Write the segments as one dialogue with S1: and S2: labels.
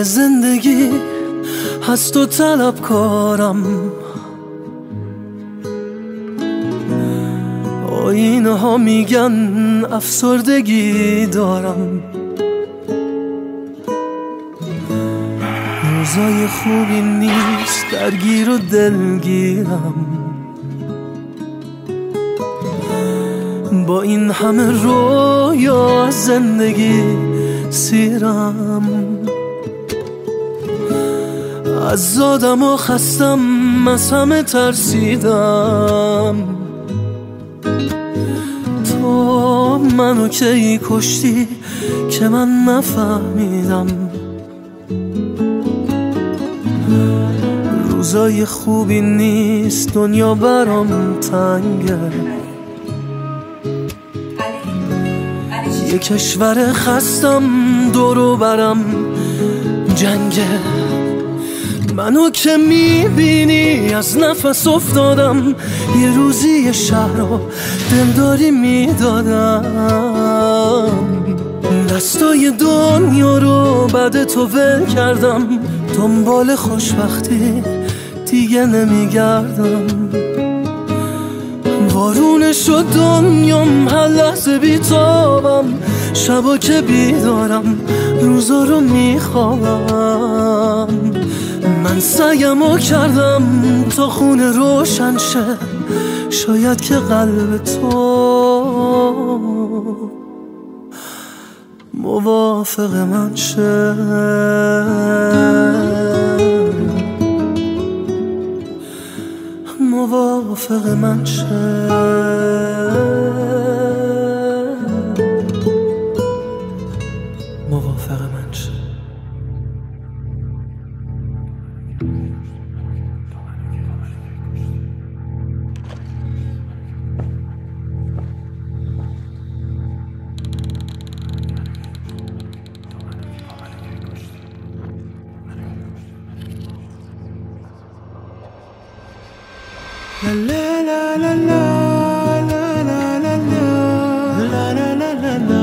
S1: زندگی هست و طلبکارم، آینه ها میگن افسردگی دارم، روزای خوبی نیست درگیر و دلگیرم، با این همه رویا از زندگی سیرم، از زادم و خستم، از همه ترسیدم. تو منو کی کشتی که من نفهمیدم، روزای خوبی نیست دنیا برام تنگه، یه کشور خستم دورو برم جنگه، منو که میبینی از نفس افتادم، یه روزی یه شهر رو دلداری میدادم، دستای دنیا رو بعد تو ول کردم، دنبال خوشبختی دیگه نمیگردم، وارونه شد دنیام هر لحظه بیتابم، شبا که بیدارم روزا رو میخوابم، من سعیمو کردم تا خونه روشن شه، شاید که قلب تو موافق من شه، موافق من شه، موافق من شه. La la la la la la la la la la la la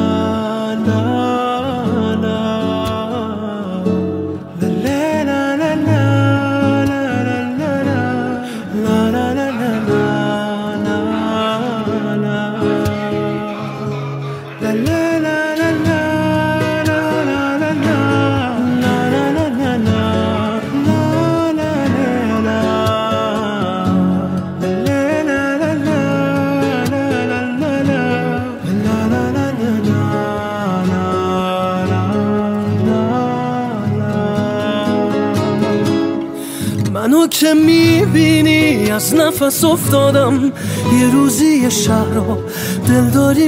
S1: منو که میبینی از نفس افتادم، یه روزی یه شهر رو دلداری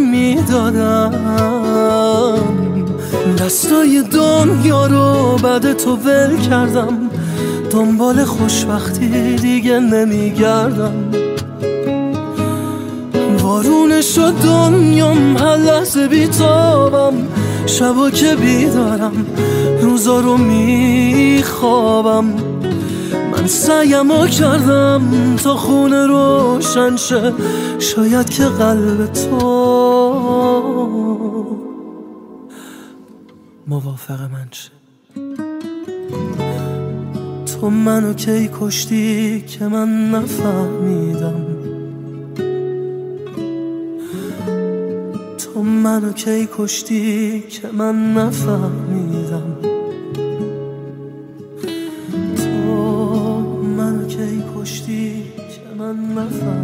S1: میدادم، دستای دنیا رو بعد تو ول کردم، دنبال خوشبختی دیگه نمیگردم، وارونه شد دنیام هر لحظه بیتابم، شبا که بیدارم روزا رو میخوابم، من سعیمو کردم تا خونه روشن شه، شاید که قلب تو موافق من شه. تو منو کی کشتی که من نفهمیدم، تو منو کی کشتی که من نفهمیدم، تو منو کی کشتی که من نفهمیدم.